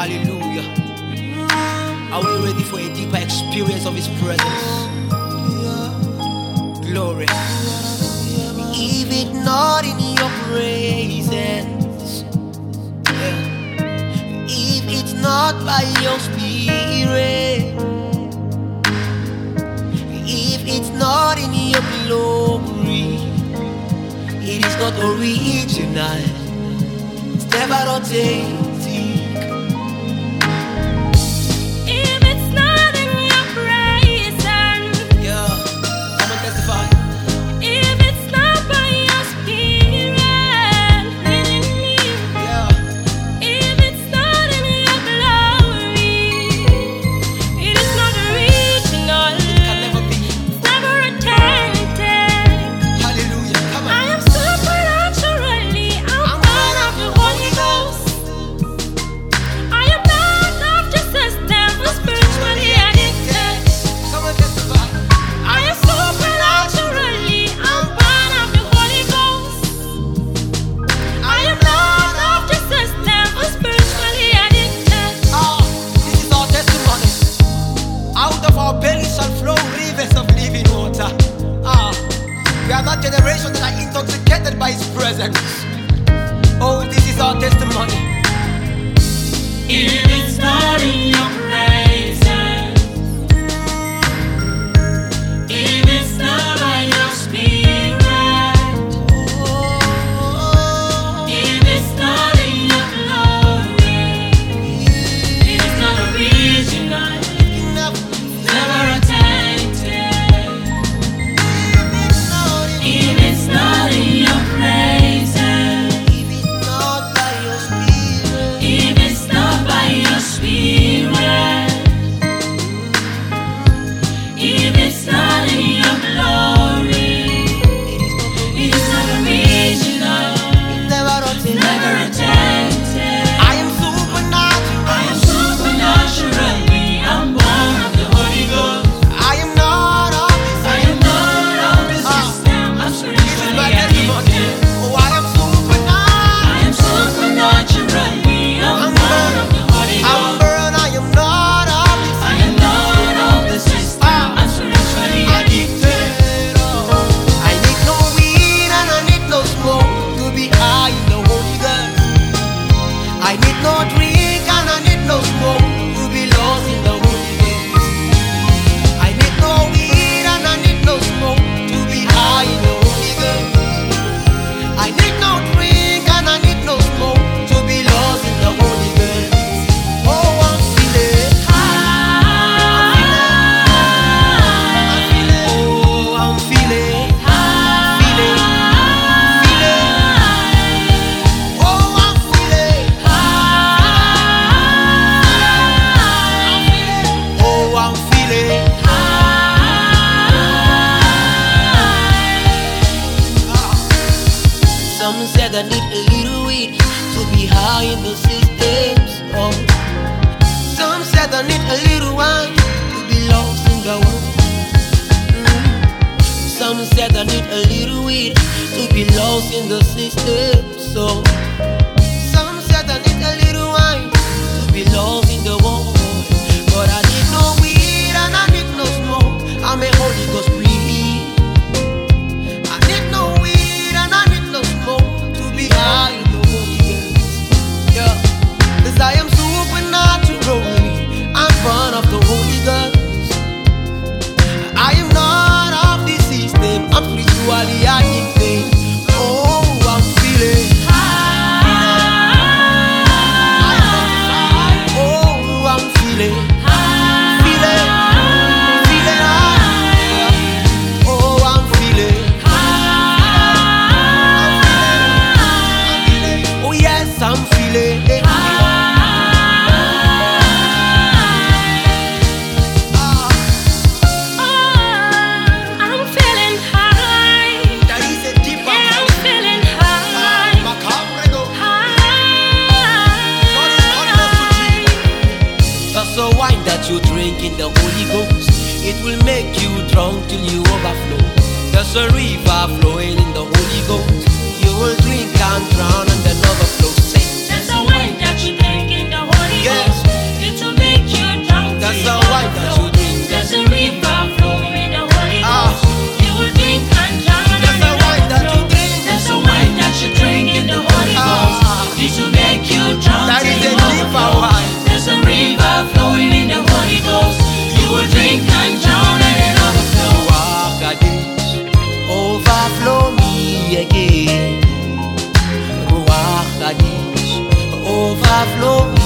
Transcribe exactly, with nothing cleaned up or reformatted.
Hallelujah. Are we ready for a deeper experience of His presence? Glory. If it's not in your presence, yeah. If it's not by your spirit, if it's not in your glory, it is not original. It's never authentic. If it's not in your presence, Yeah, come and testify. if it's not by your spirit within me, Yeah, if it's not in your glory, it is not original. can never be. It's never authentic. Hallelujah. Come I on. am supernaturally, I'm born of the Holy Ghost. I am not of the system, but spiritually addicted. Come and testify. I am supernaturally, I'm born of the Holy Ghost. I am not of the system, but spiritually addicted. Ah, this is our testimony. Out of our belly shall flow rivers of living water. Ah, we are that generation that are intoxicated by His presence. Oh, this is our testimony. If it's not in your presence, if it's not by your spirit, Oh, if it's not in your glory, it is not original, never authentic. If it's not in your presence, if it's not by your spirit, if it's not by your spirit, if it's not in your glory, it is not it is not original, it's never authentic. never authentic. I am supernatural. I am supernaturally, I'm born of the Holy Ghost. I am not of this. I am not of the system, I'm This is spiritually my testimony. addicted. Oh, I am supernatural. I am supernaturally, I'm born of the Holy I'm Ghost. born. I am not of this. I am not of the system, I'm spiritually addicted. Addicted. Oh, I need no weed and I need no smoke to be high in the Holy Ghost. I need no drink and I need no smoke to be lost in the Holy Ghost. I need no weed and I need no smoke to be high in the Holy Ghost. I need no drink and I need no smoke to be lost in the Holy Ghost. Oh, I'm feeling. I'm feeling. Oh, I'm feeling. Feeling. Feeling. Oh, I'm feeling. Oh, I'm feeling. Some said I need a little weed to be high in the systems. Oh, some said I need a little wine to be lost in the world. Mm. Some said I need a little weed to be lost in the system. So some said I need a little wine to be lost in the world. But I need no weed and I need no smoke. I'm a Holy Ghost breathe. I need no weed and I need no smoke to be high in the Holy Ghost. Yeah, 'cause I am supernaturally, I'm born of the Holy Ghost. I am not of the system, I'm spiritually addicted. Oh, I'm feeling. Oh, I'm feeling. Feeling. Feeling high. Oh, I'm feeling. Oh, yes, I'm feeling. Ah, I'm feeling high. there is a deeper Yeah, I'm calling. feeling Ah, high. macabre, no. God is calling us to Jesus. That's a wine that you drink in the Holy Ghost. It will make you drunk till you overflow. There's a river flowing in the Holy Ghost. You will drink and drown and then overflow. Say, That's the wine that you drink in the Holy yes, Ghost. overflow.